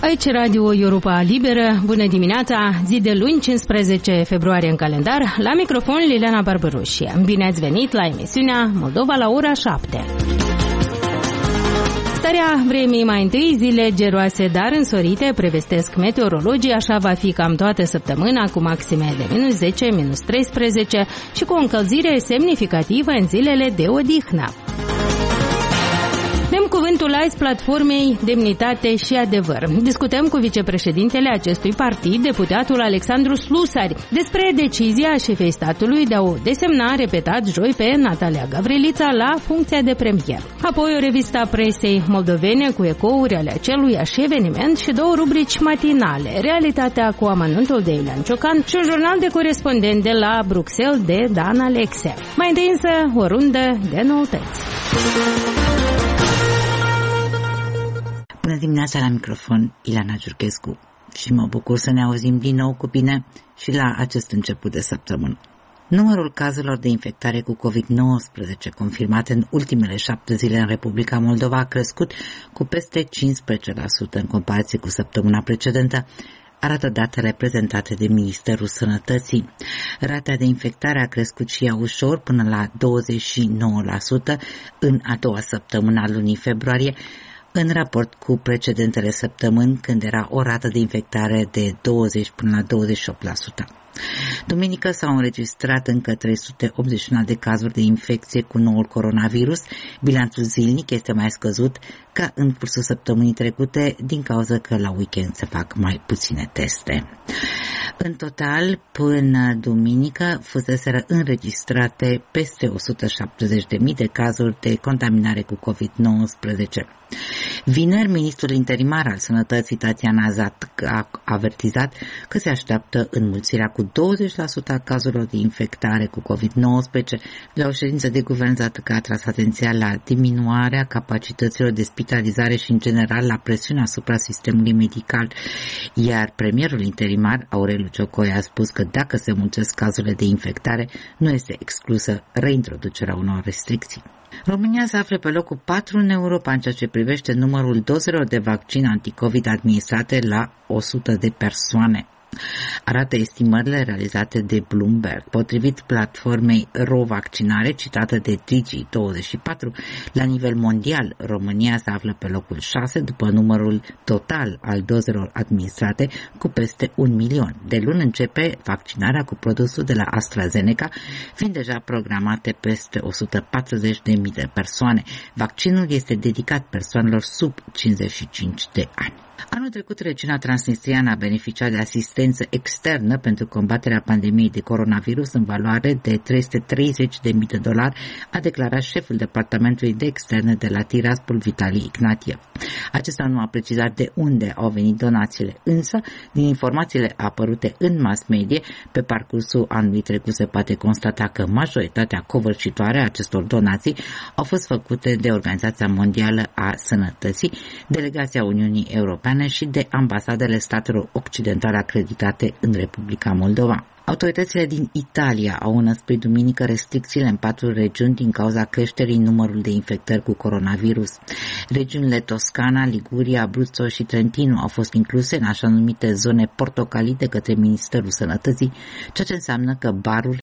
Aici Radio Europa Liberă, bună dimineața, zi de luni, 15 februarie în calendar, la microfon Liliana Barbaroșie. Bine ați venit la emisiunea Moldova la ora 7. Starea vremii mai întâi, zile geroase, dar însorite, prevestesc meteorologii, așa va fi cam toată săptămâna, cu maxime de minus 10, minus 13 și cu o încălzire semnificativă în zilele de odihnă. Dăm cuvântul azi platformei Demnitate și Adevăr. Discutăm cu vicepreședintele acestui partid, deputatul Alexandru Slusari, despre decizia șefei statului de a o desemna, repetat joi, pe Natalia Gavrilița la funcția de premier. Apoi o revistă a presei moldovene cu ecouri ale aceluiași eveniment și două rubrici matinale, Realitatea cu amănuntul de Iulian Ciocan și un jurnal de corespondent de la Bruxelles de Dan Alexe. Mai întâi însă o rundă de noutăți. Bună dimineața, la microfon Ilana Giurchescu și mă bucur să ne auzim din nou cu bine și la acest început de săptămână. Numărul cazurilor de infectare cu COVID-19 confirmate în ultimele 7 zile în Republica Moldova a crescut cu peste 15% în comparație cu săptămâna precedentă, arată datele prezentate de Ministerul Sănătății. Rata de infectare a crescut și ea ușor până la 29% în a doua săptămână a lunii februarie, în raport cu precedentele săptămâni, când era o rată de infectare de 20 până la 28%. Duminică s-au înregistrat încă 381 de cazuri de infecție cu noul coronavirus. Bilanțul zilnic este mai scăzut ca în cursul săptămânii trecute, din cauza că la weekend se fac mai puține teste. În total, până duminică, fuseseră înregistrate peste 170.000 de cazuri de contaminare cu COVID-19. Vineri, ministrul interimar al Sănătății, Tatiana Zat, a avertizat că se așteaptă înmulțirea cu 20% a cazurilor de infectare cu COVID-19. La o ședință de guvern, Zat a atras atenția la diminuarea capacităților de spitalizare și, în general, la presiunea asupra sistemului medical. Iar premierul interimar, Aureliu Ciocoi, a spus că dacă se mulțesc cazurile de infectare, nu este exclusă reintroducerea unor restricții. România se află pe locul 4 în Europa în ceea ce privește numărul dozelor de vaccin anticovid administrate la 100 de persoane, arată estimările realizate de Bloomberg. Potrivit platformei RoVaccinare, citată de Digi24, la nivel mondial, România se află pe locul 6 după numărul total al dozelor administrate, cu peste 1 milion. De luni începe vaccinarea cu produsul de la AstraZeneca, fiind deja programate peste 140.000 de persoane. Vaccinul este dedicat persoanelor sub 55 de ani. Anul trecut, regiunea transnistriană a beneficiat de asistență externă pentru combaterea pandemiei de coronavirus în valoare de $330.000, a declarat șeful Departamentului de Externe de la Tiraspol, Vitali Ignatiev. Acesta nu a precizat de unde au venit donațiile, însă, din informațiile apărute în mass media, pe parcursul anului trecut se poate constata că majoritatea covârșitoare a acestor donații au fost făcute de Organizația Mondială a Sănătății, Delegația Uniunii Europene și de ambasadele statelor occidentale acreditate în Republica Moldova. Autoritățile din Italia au înăsprit duminică restricțiile în 4 regiuni din cauza creșterii numărului de infectări cu coronavirus. Regiunile Toscana, Liguria, Abruzzo și Trentino au fost incluse în așa numite zone portocalii de către Ministerul Sănătății, ceea ce înseamnă că baruri,